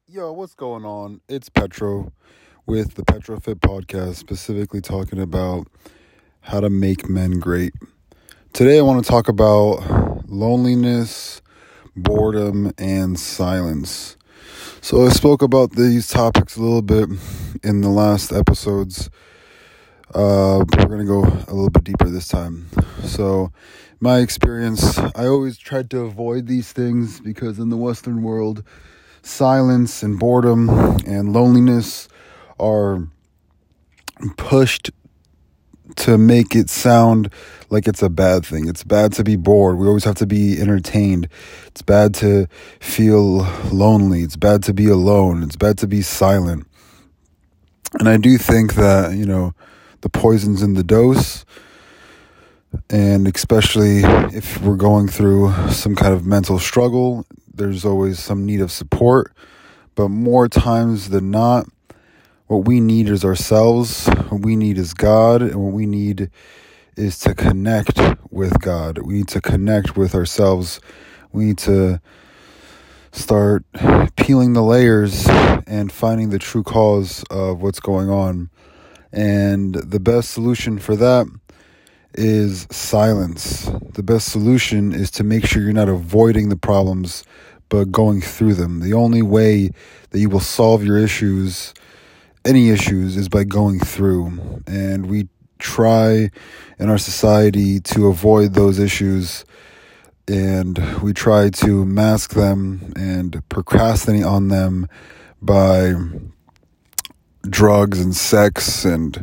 Yo, what's going on? It's Petro with the Petro Fit podcast, specifically talking about how to make men great. Today, I want to talk about loneliness, boredom, and silence. So, I spoke about these topics a little bit in the last episodes, but we're going to go a little bit deeper this time. So, my experience, I always tried to avoid these things because in the Western world, silence and boredom and loneliness are pushed to make it sound like it's a bad thing. It's bad to be bored. We always have to be entertained. It's bad to feel lonely. It's bad to be alone. It's bad to be silent. And I do think that, the poison's in the dose. And especially if we're going through some kind of mental struggle, there's always some need of support. But more times than not, what we need is ourselves. What we need is God. And what we need is to connect with God. We need to connect with ourselves. We need to start peeling the layers and finding the true cause of what's going on. And the best solution for that is silence. The best solution is to make sure you're not avoiding the problems, but going through them. The only way that you will solve your issues, any issues, is by going through. And we try in our society to avoid those issues, and we try to mask them and procrastinate on them by drugs and sex and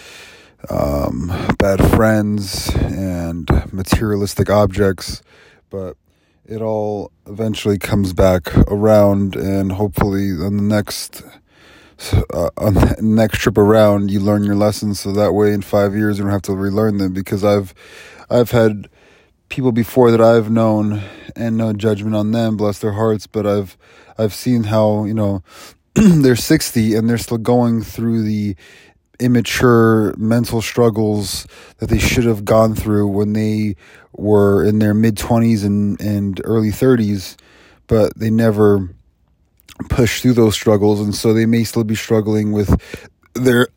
bad friends and materialistic objects, but it all eventually comes back around, and hopefully on the next trip around you learn your lessons, so that way in 5 years you don't have to relearn them. Because I've had people before that I've known, and no judgment on them, bless their hearts, but I've seen how they're 60 and they're still going through the immature mental struggles that they should have gone through when they were in their mid-20s and early 30s, but they never pushed through those struggles, and so they may still be struggling with their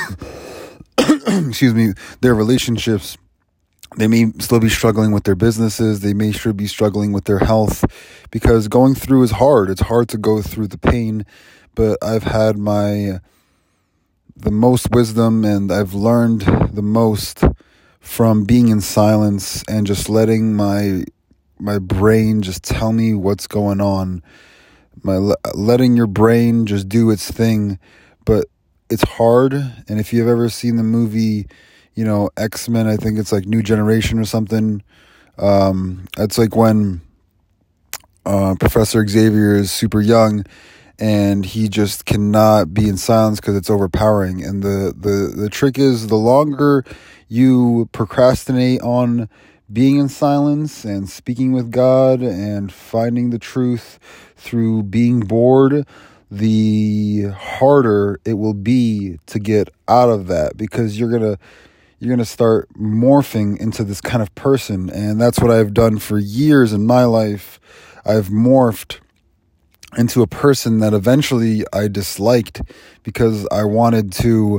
their relationships. They may still be struggling with their businesses. They may still be struggling with their health, because going through is hard. It's hard to go through the pain, but I've had the most wisdom, and I've learned the most from being in silence and just letting my brain just tell me what's going on. Letting your brain just do its thing, but it's hard. And if you've ever seen the movie, X-Men, I think it's like New Generation or something. It's like when Professor Xavier is super young, and he just cannot be in silence because it's overpowering. And the trick is, the longer you procrastinate on being in silence and speaking with God and finding the truth through being bored, the harder it will be to get out of that, because you're gonna start morphing into this kind of person. And that's what I've done for years in my life. I've morphed into a person that eventually I disliked, because I wanted to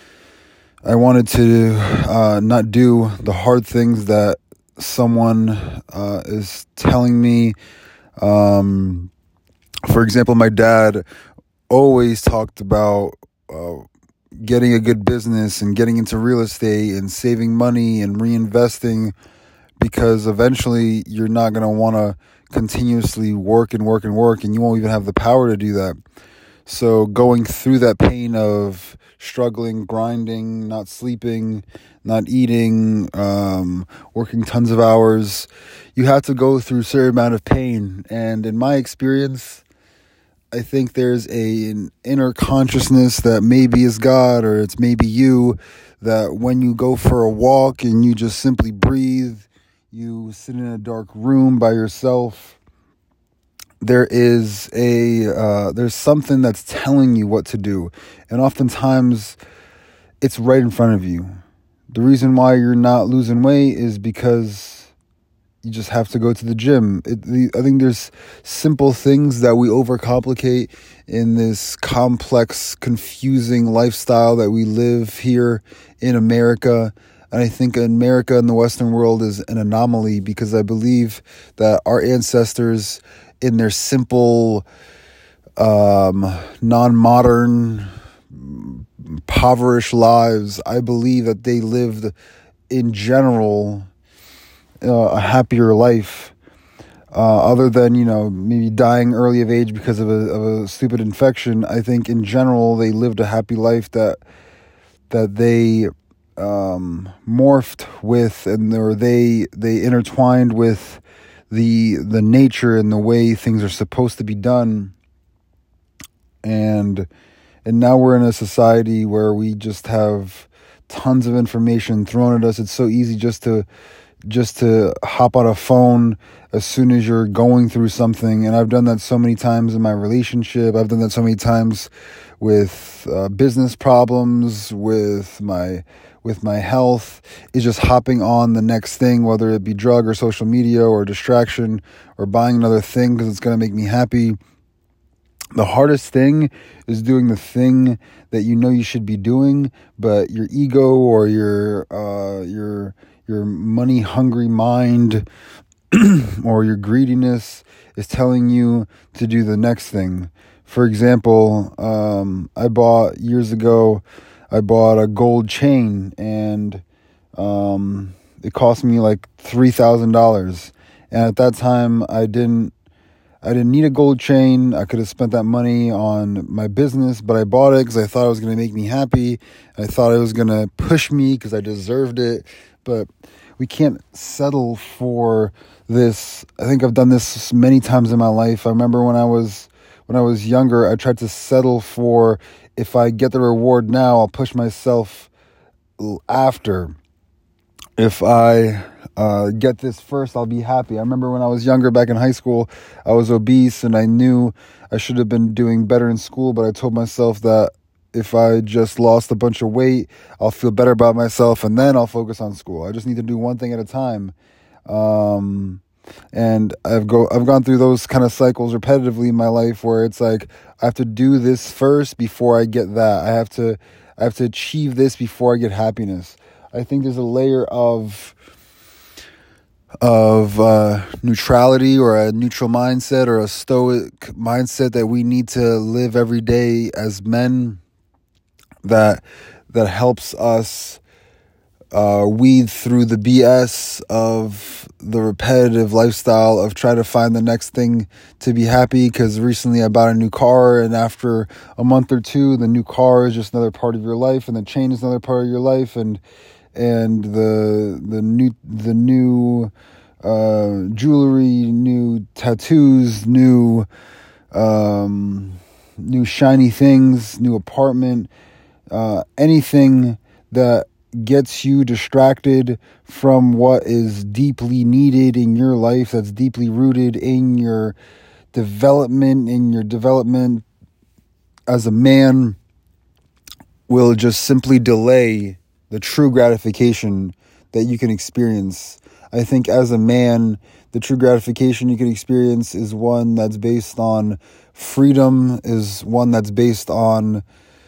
not do the hard things that someone is telling me. For example, my dad always talked about getting a good business and getting into real estate and saving money and reinvesting, because eventually you're not going to want to continuously work, and you won't even have the power to do that. So going through that pain of struggling, grinding, not sleeping, not eating, working tons of hours, you have to go through a certain amount of pain. And in my experience, I think there's an inner consciousness that maybe is God, or it's maybe you, that when you go for a walk and you just simply breathe, you sit in a dark room by yourself, there's something that's telling you what to do. And oftentimes it's right in front of you. The reason why you're not losing weight is because you just have to go to the gym. I think there's simple things that we overcomplicate in this complex, confusing lifestyle that we live here in America. And I think America and the Western world is an anomaly, because I believe that our ancestors, in their simple, non-modern, impoverished lives, I believe that they lived, in general, a happier life, other than, maybe dying early of age because of a stupid infection. I think in general they lived a happy life that they morphed with, and they intertwined with the nature and the way things are supposed to be done. And now we're in a society where we just have tons of information thrown at us. It's so easy just to hop on a phone as soon as you're going through something. And I've done that so many times in my relationship. I've done that so many times with business problems, with my health, is just hopping on the next thing, whether it be drug or social media or distraction or buying another thing because it's going to make me happy. The hardest thing is doing the thing that you should be doing, but your ego or your money-hungry mind or your greediness is telling you to do the next thing. For example, years ago, I bought a gold chain, and it cost me like $3,000. And at that time, I didn't need a gold chain. I could have spent that money on my business, but I bought it because I thought it was going to make me happy. I thought it was going to push me because I deserved it. But we can't settle for this. I think I've done this many times in my life. I remember when I was younger, I tried to settle for, if I get the reward now, I'll push myself after. If I get this first, I'll be happy. I remember when I was younger, back in high school, I was obese, and I knew I should have been doing better in school, but I told myself that if I just lost a bunch of weight, I'll feel better about myself, and then I'll focus on school. I just need to do one thing at a time. And I've gone through those kind of cycles repetitively in my life, where it's like, I have to do this first before I get that. I have to achieve this before I get happiness. I think there's a layer of neutrality, or a neutral mindset, or a stoic mindset that we need to live every day as men, that helps us weed through the BS of the repetitive lifestyle of trying to find the next thing to be happy. Because recently I bought a new car, and after a month or two, the new car is just another part of your life, and the chain is another part of your life, and the new jewelry, new tattoos, new shiny things, new apartment, anything that gets you distracted from what is deeply needed in your life, that's deeply rooted in your development as a man, will just simply delay the true gratification that you can experience. I think as a man, the true gratification you can experience is one that's based on freedom, is one that's based on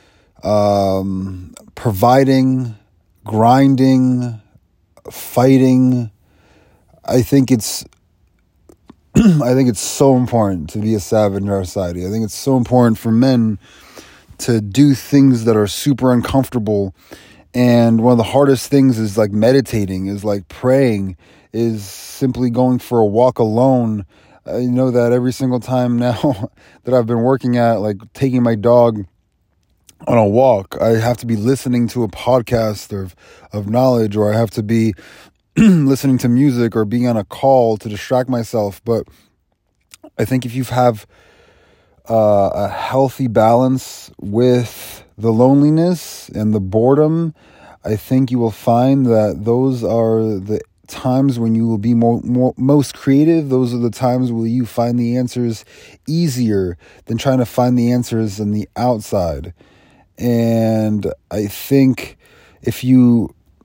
providing, grinding, fighting. I think it's so important to be a savage in our society. I think it's so important for men to do things that are super uncomfortable. And one of the hardest things is like meditating, is like praying, is simply going for a walk alone. I know that every single time now that I've been working at, like taking my dog on a walk, I have to be listening to a podcast of knowledge, or I have to be listening to music, or being on a call to distract myself. But I think if you have a healthy balance with the loneliness and the boredom, I think you will find that those are the times when you will be most creative. Those are the times where you find the answers easier than trying to find the answers on the outside. And I think if you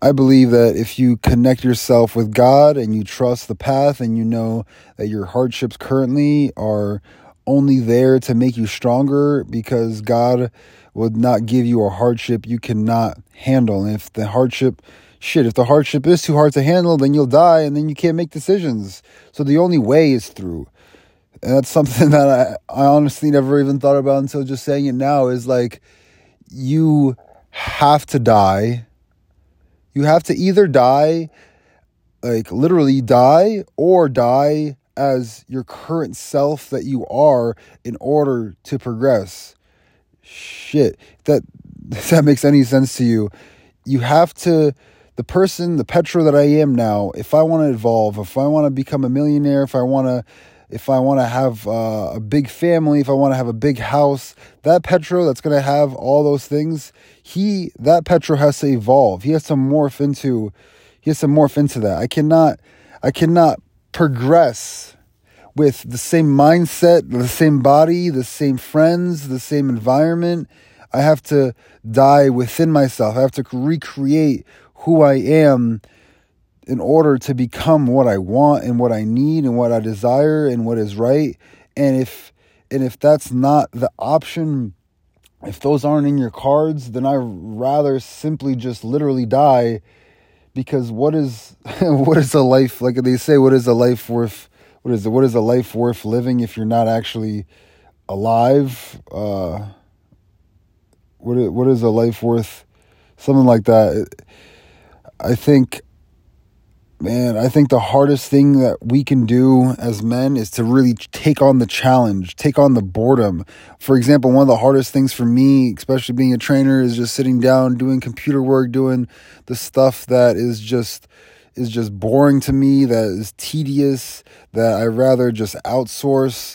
I believe that if you connect yourself with God and you trust the path and you know that your hardships currently are only there to make you stronger, because God would not give you a hardship you cannot handle. And if the hardship is too hard to handle, then you'll die and then you can't make decisions. So the only way is through. And that's something that I honestly never even thought about until just saying it now, is like, you have to die. You have to either die, like literally die, or die as your current self that you are in order to progress. Shit, if that makes any sense to you, you have to, the Petro that I am now, if I want to evolve, if I want to become a millionaire, if I want to have a big family, if I want to have a big house, that Petro that's going to have all those things, that Petro has to evolve. He has to morph into that. I cannot progress with the same mindset, the same body, the same friends, the same environment. I have to die within myself. I have to recreate who I am in order to become what I want and what I need and what I desire and what is right. And if that's not the option, if those aren't in your cards, then I'd rather simply just literally die, because what is a life, like they say, what is a life worth living if you're not actually alive? What is a life worth? Something like that. I think the hardest thing that we can do as men is to really take on the challenge, take on the boredom. For example, one of the hardest things for me, especially being a trainer, is just sitting down, doing computer work, doing the stuff that is just boring to me, that is tedious, that I rather just outsource.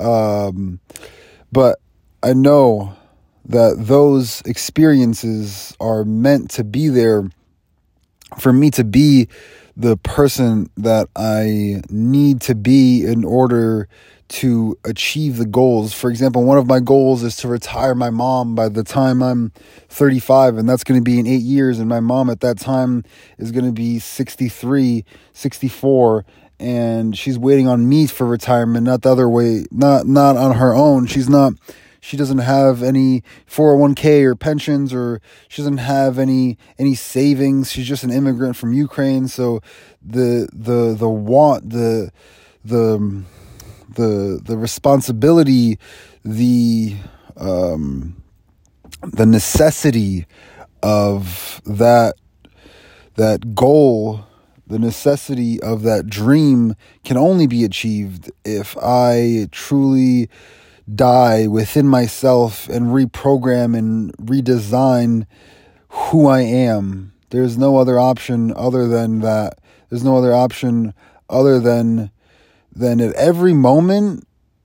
But I know that those experiences are meant to be there for me to be the person that I need to be in order to achieve the goals. For example, one of my goals is to retire my mom by the time I'm 35, and that's going to be in 8 years. And my mom at that time is going to be 63, 64, and she's waiting on me for retirement, not the other way, not on her own. She doesn't have any 401k or pensions, or she doesn't have any savings. She's just an immigrant from Ukraine. So the responsibility, the necessity of that goal, the necessity of that dream can only be achieved if I truly die within myself and reprogram and redesign who I am. There's no other option other than that. There's no other option other than at every moment,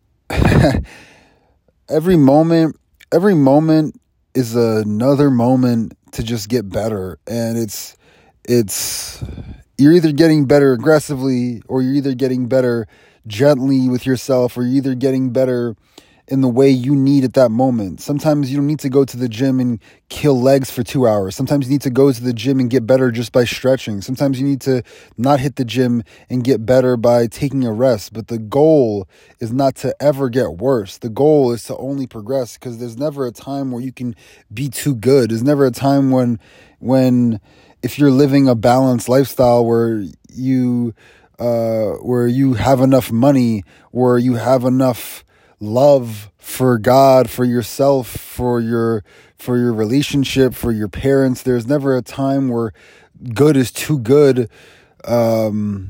every moment is another moment to just get better. And it's you're either getting better aggressively, or you're either getting better gently with yourself, or you're either getting better in the way you need at that moment. Sometimes you don't need to go to the gym and kill legs for 2 hours. Sometimes you need to go to the gym and get better just by stretching. Sometimes you need to not hit the gym and get better by taking a rest. But the goal is not to ever get worse. The goal is to only progress, because there's never a time where you can be too good. There's never a time when if you're living a balanced lifestyle where you have enough money, where you have enough love for God, for yourself, for your relationship, for your parents. There's never a time where good is too good. And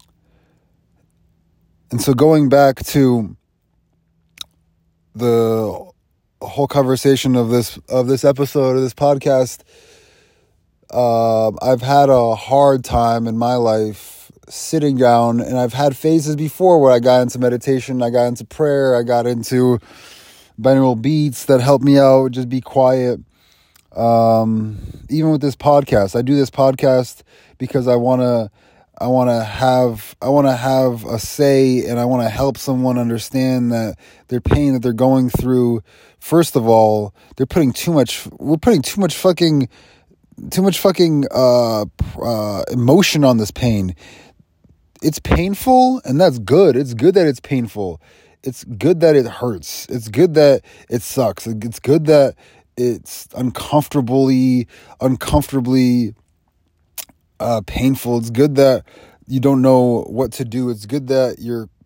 so going back to the whole conversation of this episode of this podcast, I've had a hard time in my life sitting down, and I've had phases before where I got into meditation, I got into prayer, I got into binaural beats that help me out, just be quiet. Even with this podcast, I do this podcast because I want to have a say, and I want to help someone understand that their pain that they're going through. First of all, we're putting too much fucking fucking emotion on this pain. It's painful, and that's good. It's good that it's painful. It's good that it hurts. It's good that it sucks. It's good that it's uncomfortably painful. It's good that you don't know what to do. It's good that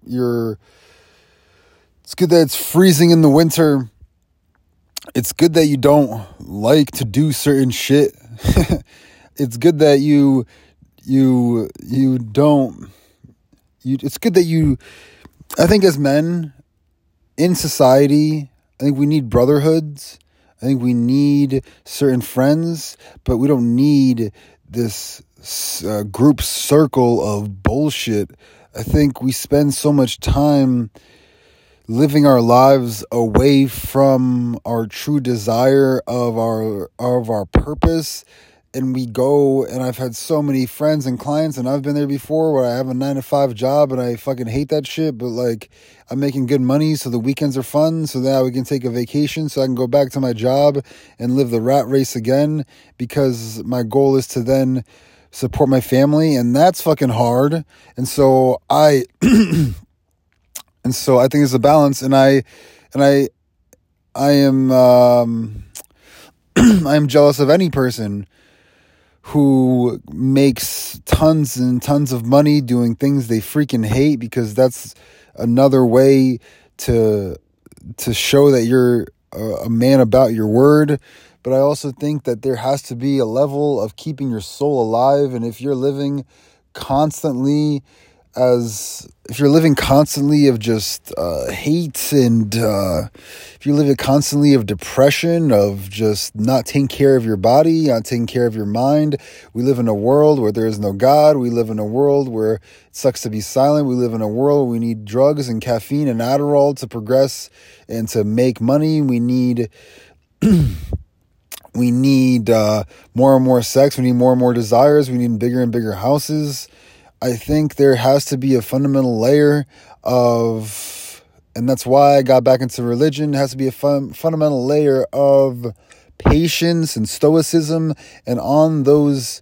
it's good that it's freezing in the winter. It's good that you don't like to do certain shit. It's good that it's good that I think as men in society, I think we need brotherhoods. I think we need certain friends, but we don't need this group circle of bullshit. I think we spend so much time living our lives away from our true desire of our purpose. And we go, and I've had so many friends and clients, and I've been there before, where I have a 9-to-5 job and I fucking hate that shit, but like I'm making good money, so the weekends are fun, so that we can take a vacation, so I can go back to my job and live the rat race again, because my goal is to then support my family, and that's fucking hard. And so I think it's a balance, and I am I am jealous of any person who makes tons and tons of money doing things they freaking hate, because that's another way to show that you're a man about your word. But I also think that there has to be a level of keeping your soul alive. And if you're living constantly of just hate, and if you're living constantly of depression, of just not taking care of your body, not taking care of your mind. We live in a world where there is no God. We live in a world where it sucks to be silent. We live in a world where we need drugs and caffeine and Adderall to progress and to make money. We need more and more sex. We need more and more desires. We need bigger and bigger houses. I think there has to be a fundamental layer of, and that's why I got back into religion, has to be a fundamental layer of patience and stoicism. And on those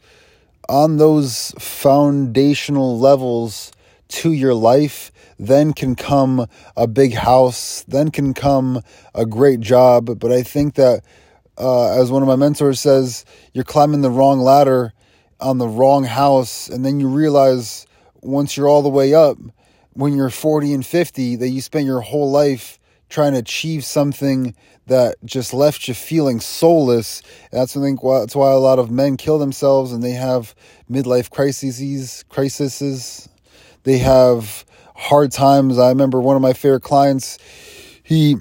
foundational levels to your life, then can come a big house, then can come a great job. But I think that, as one of my mentors says, you're climbing the wrong ladder on the wrong house, and then you realize once you're all the way up, when you're 40 and 50, that you spent your whole life trying to achieve something that just left you feeling soulless. And that's why a lot of men kill themselves, and they have midlife crises. They have hard times. I remember one of my favorite clients, he's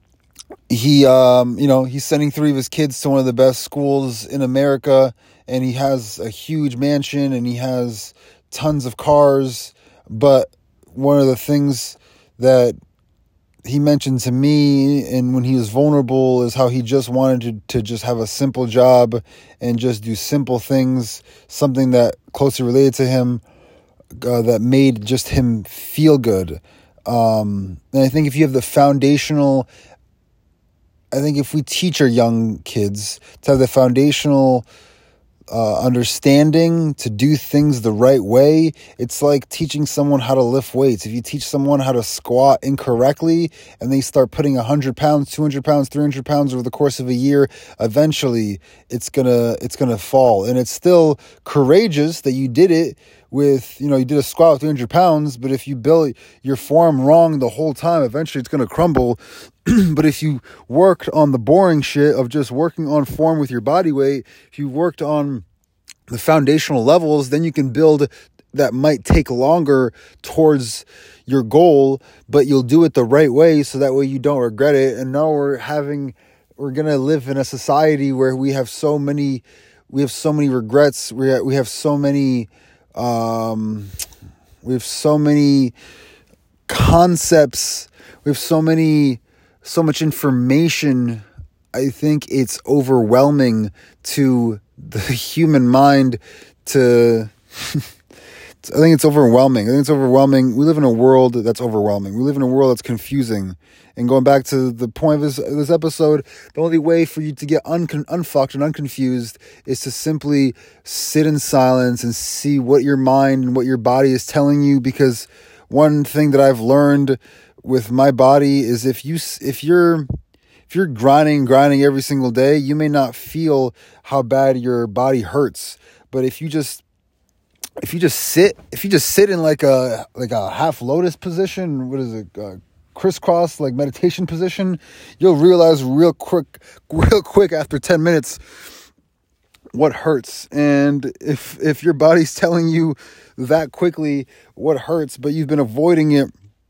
sending 3 of his kids to one of the best schools in America, and he has a huge mansion, and he has tons of cars. But one of the things that he mentioned to me, and when he was vulnerable, is how he just wanted to just have a simple job and just do simple things, something that closely related to him, that made just him feel good. And I think if you have the foundational, I think if we teach our young kids to have the foundational understanding to do things the right way, it's like teaching someone how to lift weights. If you teach someone how to squat incorrectly and they start putting 100 pounds, 200 pounds, 300 pounds over the course of a year, eventually it's gonna fall. And it's still courageous that you did it with, you did a squat with 300 pounds, but if you build your form wrong the whole time, eventually it's going to crumble. But if you worked on the boring shit of just working on form with your body weight, if you worked on the foundational levels, then you can build that might take longer towards your goal, but you'll do it the right way, so that way you don't regret it. And now we're going to live in a society where we have so many regrets. We have so many concepts. We have so much information. I think it's overwhelming to the human mind to I think it's overwhelming. We live in a world that's overwhelming. We live in a world that's confusing. And going back to the point of this episode, the only way for you to get unfucked and unconfused is to simply sit in silence and see what your mind and what your body is telling you. Because one thing that I've learned with my body is if you're grinding every single day, you may not feel how bad your body hurts. But if you just sit in like a half lotus position, what is it? Crisscross, like meditation position, you'll realize real quick after 10 minutes what hurts. And if your body's telling you that quickly what hurts, but you've been avoiding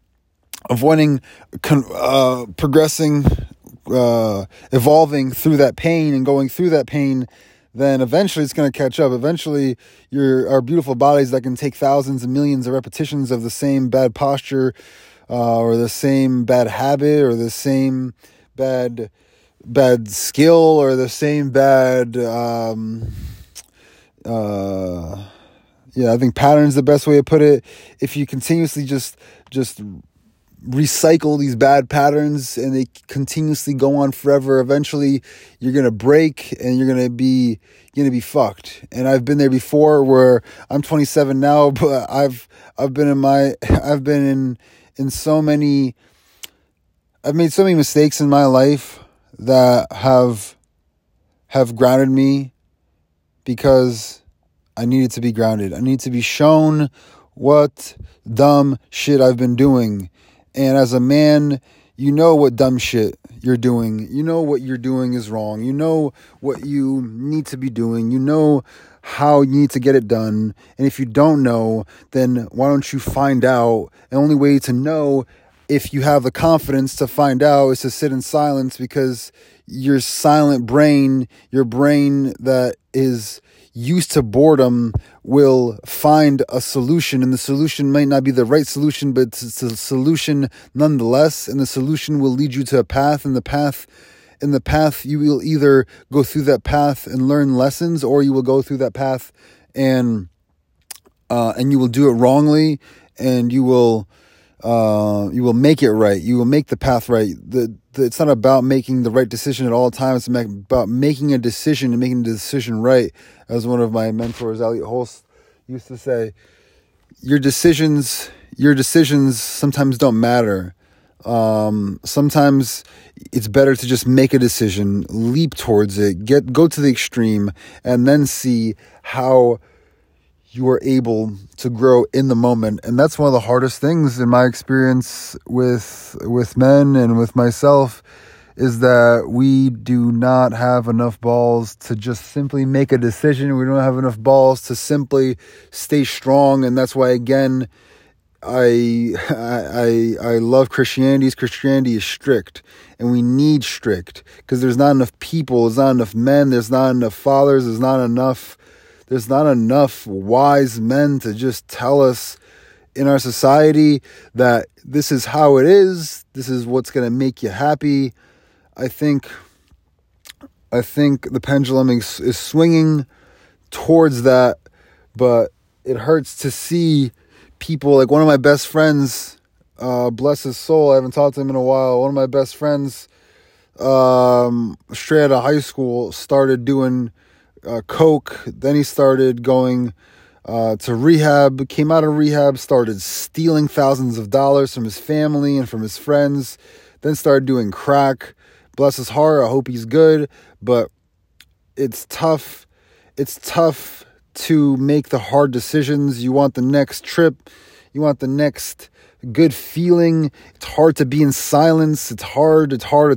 progressing, evolving through that pain and going through that pain, then eventually it's going to catch up. Eventually our beautiful bodies that can take thousands and millions of repetitions of the same bad posture, or the same bad habit, or the same bad skill, or the same bad, I think pattern's the best way to put it. If you continuously just recycle these bad patterns and they continuously go on forever, eventually you're going to break and you're going to be fucked. And I've been there before, where I'm 27 now, but I've made so many mistakes in my life that have grounded me, because I needed to be grounded. I need to be shown what dumb shit I've been doing. And as a man, you know what dumb shit you're doing. You know what you're doing is wrong. You know what you need to be doing. You know how you need to get it done. And if you don't know, then why don't you find out? The only way to know, if you have the confidence to find out, is to sit in silence, because your silent brain, your brain that is used to boredom, will find a solution. And the solution might not be the right solution, but it's a solution nonetheless. And the solution will lead you to a path. And the path, you will either go through that path and learn lessons, or you will go through that path and you will do it wrongly, and you will make it right. You will make the path right. It's not about making the right decision at all times. It's about making a decision and making the decision right. As one of my mentors, Elliot Holst, used to say, your decisions sometimes don't matter. Sometimes it's better to just make a decision, leap towards it, go to the extreme, and then see how you are able to grow in the moment. And that's one of the hardest things in my experience with men and with myself, is that we do not have enough balls to just simply make a decision. We don't have enough balls to simply stay strong. And that's why, again, I love Christianity. Christianity is strict, and we need strict, because there's not enough people, there's not enough men, there's not enough fathers, there's not enough wise men to just tell us in our society that this is how it is, this is what's going to make you happy. I think the pendulum is swinging towards that, but it hurts to see people like one of my best friends, bless his soul, I haven't talked to him in a while. One of my best friends, straight out of high school, started doing coke. Then he started going to rehab, came out of rehab, started stealing thousands of dollars from his family and from his friends, then started doing crack. Bless his heart, I hope he's good, but it's tough. It's tough to make the hard decisions. You want the next trip. You want the next good feeling. It's hard to be in silence. It's hard.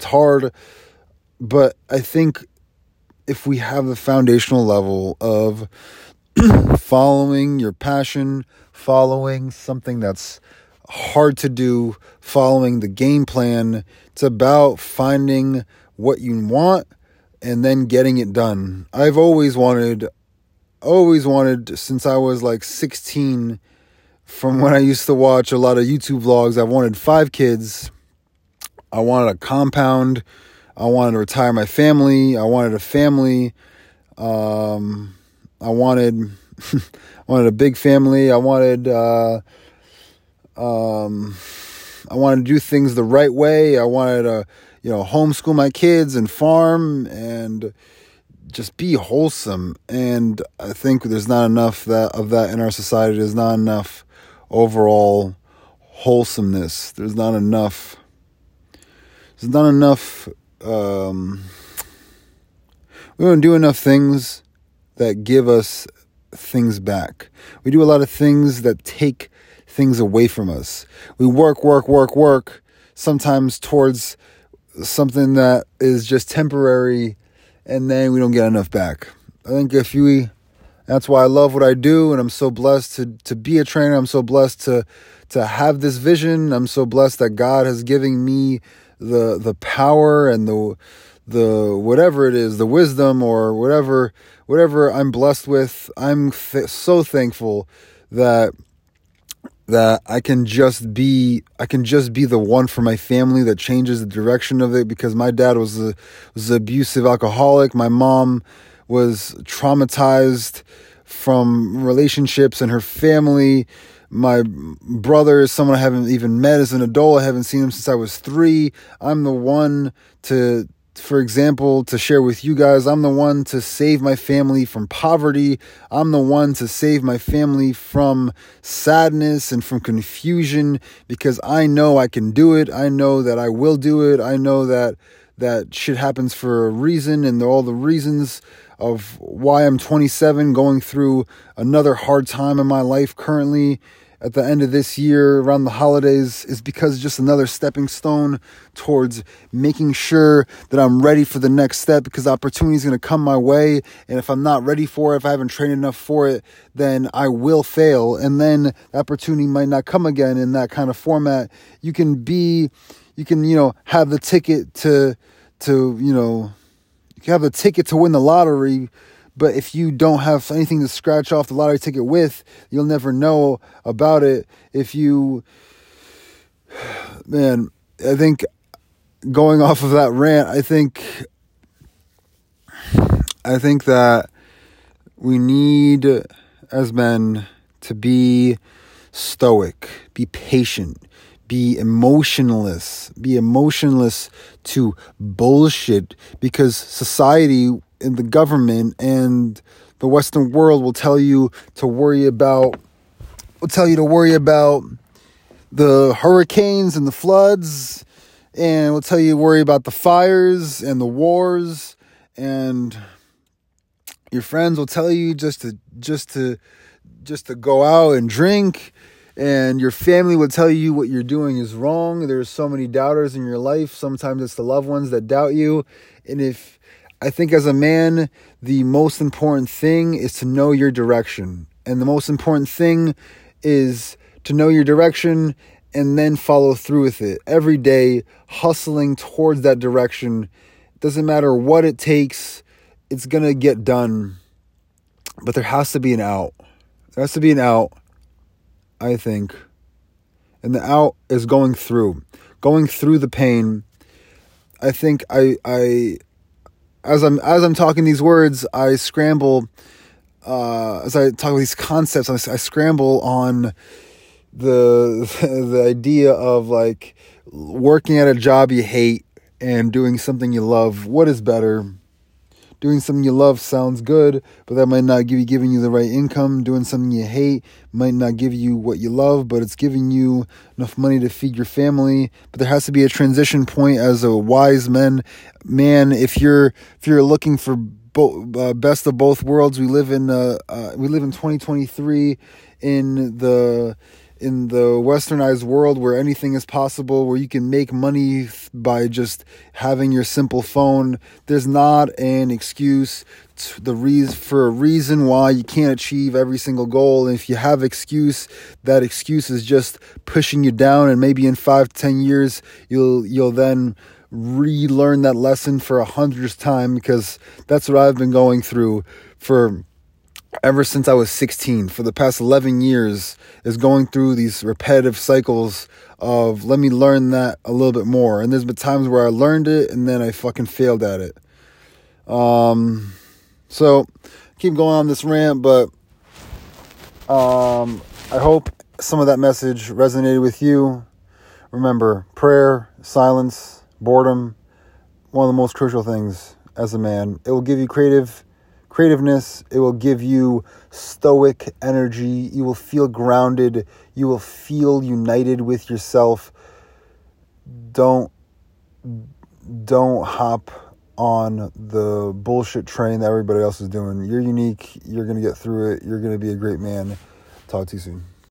But I think if we have the foundational level of following your passion, following something that's hard to do, following the game plan, it's about finding what you want and then getting it done. I've always wanted since I was like 16, from when I used to watch a lot of YouTube vlogs, I wanted 5 kids. I wanted a compound. I wanted to retire my family. I wanted a family. I wanted I wanted a big family. I wanted to do things the right way. I wanted to, homeschool my kids and farm and just be wholesome. And I think there's not enough of that in our society. There's not enough overall wholesomeness. There's not enough. We don't do enough things that give us things back. We do a lot of things that take things away from us. We work, sometimes towards something that is just temporary, and then we don't get enough back. I think that's why I love what I do, and I'm so blessed to be a trainer. I'm so blessed to have this vision. I'm so blessed that God has given me the power and the whatever it is, the wisdom or whatever I'm blessed with. I'm so thankful that I can just be the one for my family that changes the direction of it, because my dad was an abusive alcoholic. My mom was traumatized from relationships and her family. My brother is someone I haven't even met as an adult. I haven't seen him since I was 3. I'm the one for example, to share with you guys, I'm the one to save my family from poverty. I'm the one to save my family from sadness and from confusion, because I know I can do it. I know that I will do it. I know that shit happens for a reason, and all the reasons of why I'm 27 going through another hard time in my life currently at the end of this year around the holidays is because just another stepping stone towards making sure that I'm ready for the next step, because opportunity is going to come my way. And if I'm not ready for it, if I haven't trained enough for it, then I will fail. And then the opportunity might not come again in that kind of format. You can have the ticket to win the lottery, but if you don't have anything to scratch off the lottery ticket with, you'll never know about it. I think going off of that rant, I think that we need as men to be stoic, be patient, be emotionless to bullshit, because society and the government and the Western world will tell you to worry about the hurricanes and the floods, and will tell you to worry about the fires and the wars, and your friends will tell you just to go out and drink, and your family will tell you what you're doing is wrong. There's so many doubters in your life. Sometimes it's the loved ones that doubt you. And I think as a man, the most important thing is to know your direction. And the most important thing is to know your direction and then follow through with it. Every day, hustling towards that direction. Doesn't matter what it takes, it's going to get done. But there has to be an out. There has to be an out, I think. And the out is going through the pain. I think as I'm talking these words, I scramble, as I talk about these concepts, I scramble on the idea of like working at a job you hate and doing something you love. What is better? Doing something you love sounds good, but that might not be giving you the right income. Doing something you hate might not give you what you love, but it's giving you enough money to feed your family. But there has to be a transition point as a wise man. If you're looking for best of both worlds, we live in 2023 in the westernized world where anything is possible, where you can make money by just having your simple phone. There's not an excuse for a reason why you can't achieve every single goal. And if you have excuse, that excuse is just pushing you down. And maybe in 5 to 10 years, you'll then relearn that lesson for 100th time, because that's what I've been going through ever since I was 16, for the past 11 years, is going through these repetitive cycles of let me learn that a little bit more. And there's been times where I learned it and then I fucking failed at it. So keep going on this rant, but I hope some of that message resonated with you. Remember, prayer, silence, boredom, one of the most crucial things as a man. It will give you creativeness. It will give you stoic energy. You will feel grounded. You will feel united with yourself. Don't hop on the bullshit train that everybody else is doing. You're unique. You're going to get through it. You're going to be a great man. Talk to you soon.